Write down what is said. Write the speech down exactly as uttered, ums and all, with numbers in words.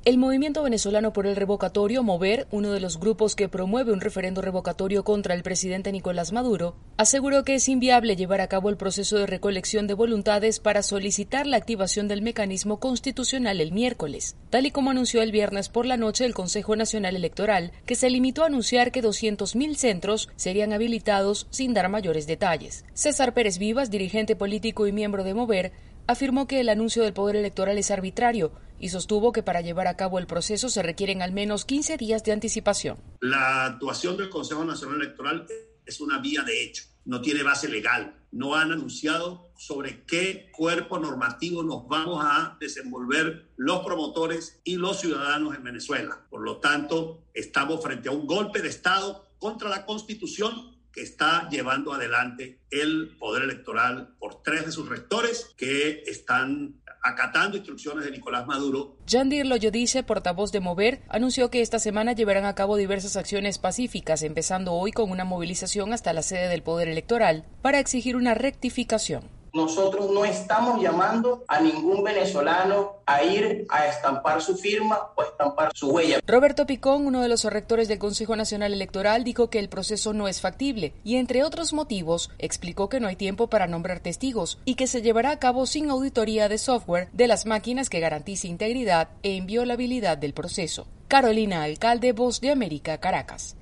El Movimiento Venezolano por el Revocatorio, Mover, uno de los grupos que promueve un referendo revocatorio contra el presidente Nicolás Maduro, aseguró que es inviable llevar a cabo el proceso de recolección de voluntades para solicitar la activación del mecanismo constitucional el miércoles, tal y como anunció el viernes por la noche el Consejo Nacional Electoral, que se limitó a anunciar que doscientos mil centros serían habilitados sin dar mayores detalles. César Pérez Vivas, dirigente político y miembro de Mover, afirmó que el anuncio del Poder Electoral es arbitrario y sostuvo que para llevar a cabo el proceso se requieren al menos quince días de anticipación. La actuación del Consejo Nacional Electoral es una vía de hecho, no tiene base legal. No han anunciado sobre qué cuerpo normativo nos vamos a desenvolver los promotores y los ciudadanos en Venezuela. Por lo tanto, estamos frente a un golpe de Estado contra la Constitución que está llevando adelante el Poder Electoral por tres de sus rectores que están acatando instrucciones de Nicolás Maduro. Yandir Loyodice, portavoz de Mover, anunció que esta semana llevarán a cabo diversas acciones pacíficas, empezando hoy con una movilización hasta la sede del Poder Electoral para exigir una rectificación. Nosotros no estamos llamando a ningún venezolano a ir a estampar su firma o estampar su huella. Roberto Picón, uno de los rectores del Consejo Nacional Electoral, dijo que el proceso no es factible y, entre otros motivos, explicó que no hay tiempo para nombrar testigos y que se llevará a cabo sin auditoría de software de las máquinas que garantice integridad e inviolabilidad del proceso. Carolina Alcalde, Voz de América, Caracas.